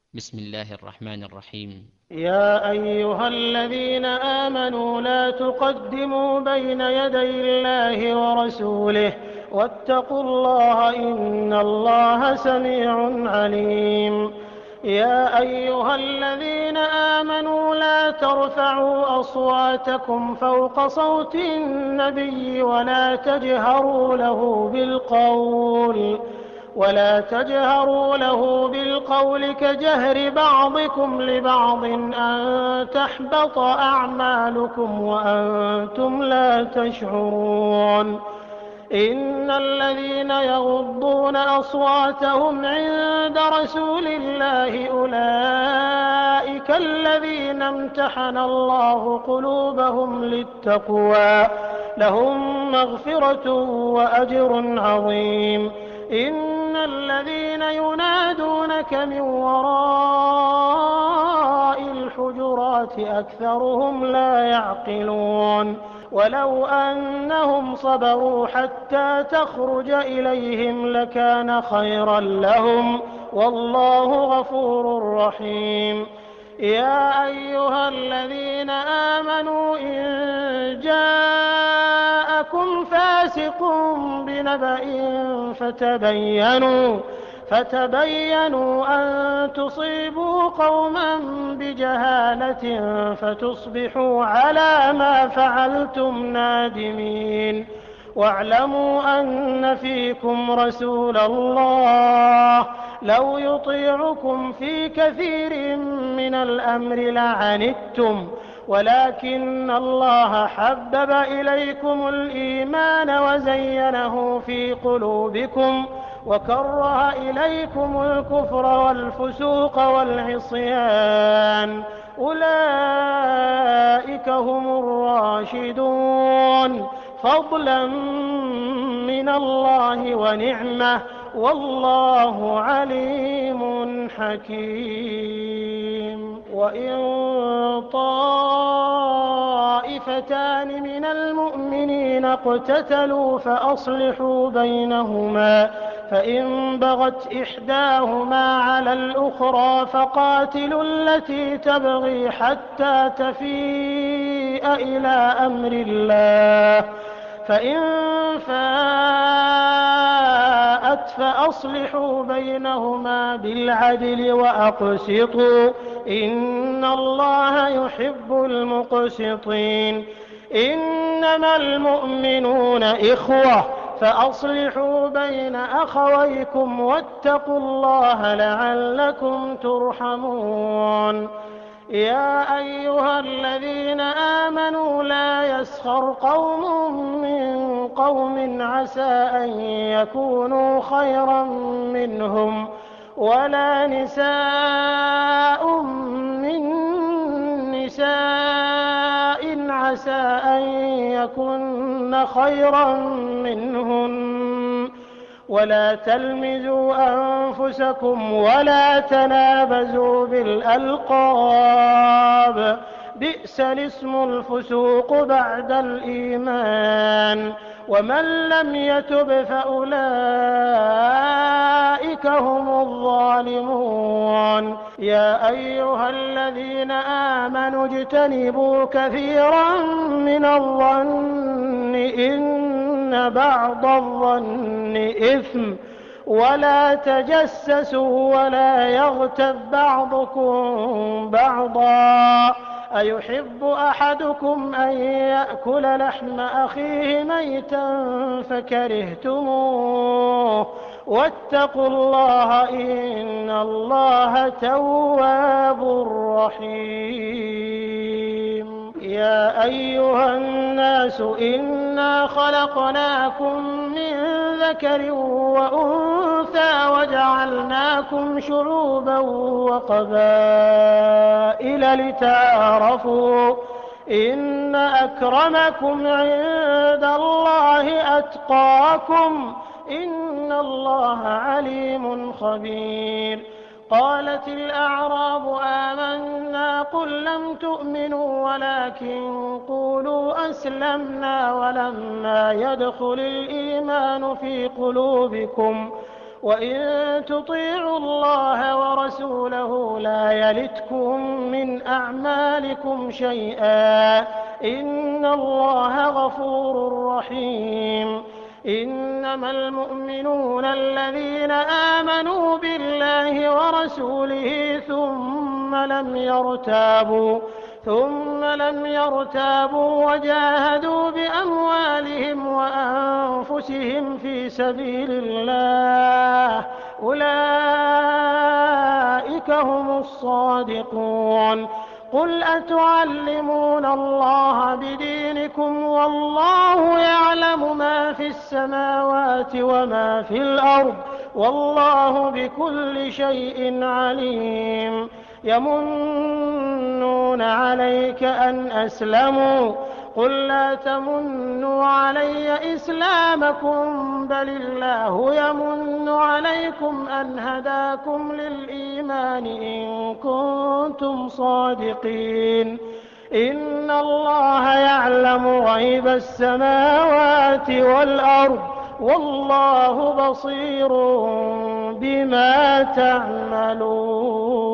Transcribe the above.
بسم الله الرحمن الرحيم. يا أيها الذين آمنوا لا تقدموا بين يدي الله ورسوله واتقوا الله إن الله سميع عليم. يا أيها الذين آمنوا لا ترفعوا أصواتكم فوق صوت النبي ولا تجهروا له بالقول كجهر بعضكم لبعض أن تحبط أعمالكم وأنتم لا تشعرون. إن الذين يغضون أصواتهم عند رسول الله أولئك الذين امتحن الله قلوبهم للتقوى لهم مغفرة وأجر عظيم. إن الذين ينادونك من وراء الحجرات أكثرهم لا يعقلون. ولو أنهم صبروا حتى تخرج إليهم لكان خيرا لهم والله غفور رحيم. يا أيها الذين آمنوا إن جاءكم فاسق بنبأ فتبينوا أن تصيبوا قوما بجهالة فتصبحوا على ما فعلتم نادمين. واعلموا أن فيكم رسول الله لو يطيعكم في كثير من الأمر لعنتم ولكن الله حبب إليكم الإيمان وزينه في قلوبكم وكره إليكم الكفر والفسوق والعصيان أولئك هم الراشدون فضلا من الله ونعمة والله عليم حكيم. وإن طائفتان من المؤمنين اقتتلوا فأصلحوا بينهما فإن بغت إحداهما على الأخرى فقاتلوا التي تبغي حتى تفيء إلى أمر الله فإن فاءت فأصلحوا بينهما بالعدل وأقسطوا إن الله يحب المقسطين. إنما المؤمنون إخوة فأصلحوا بين أخويكم واتقوا الله لعلكم ترحمون. يا أيها الذين آمنوا لا يسخر قوم من قوم عسى أن يكونوا خيرا منهم ولا نساء من نساء عسى أن يكن خيرا منهن ولا تلمزوا أنفسكم ولا تنابزوا بالألقاب بئس الاسم الفسوق بعد الإيمان ومن لم يتب فأولئك هم الظالمون. يا أيها الذين آمنوا اجتنبوا كثيرا من الظن إن بعض الظن إثم ولا تجسسوا ولا يغتب بعضكم بعضا أيحب أحدكم أن يأكل لحم أخيه ميتا فكرهتموه واتقوا الله إن الله تواب رحيم. يا أيها الناس إنا خلقناكم من ذكر وأنثى وجعلناكم شعوبا وقبائل لتعارفوا إن أكرمكم عند الله أتقاكم إن الله عليم خبير. قالت الأعراب آمنا قل لم تؤمنوا ولكن قولوا أسلمنا ولما يدخل الإيمان في قلوبكم وإن تطيعوا الله ورسوله لا يلتكم من أعمالكم شيئا إن الله غفور رحيم. إنما المؤمنون الذين آمنوا بالله ورسوله ثم لم يرتابوا وجاهدوا بأموالهم وأنفسهم في سبيل الله أولئك هم الصادقون. قل أتعلمون الله بدينكم والله يعلم ما في السماوات وما في الأرض والله بكل شيء عليم. يمنون عليك أن أسلموا قل لا تمنوا علي إسلامكم بل الله يمن عليكم أن هداكم للإيمان إن كنتم صادقين. إن الله يعلم غيب السماوات والأرض والله بصير بما تعملون.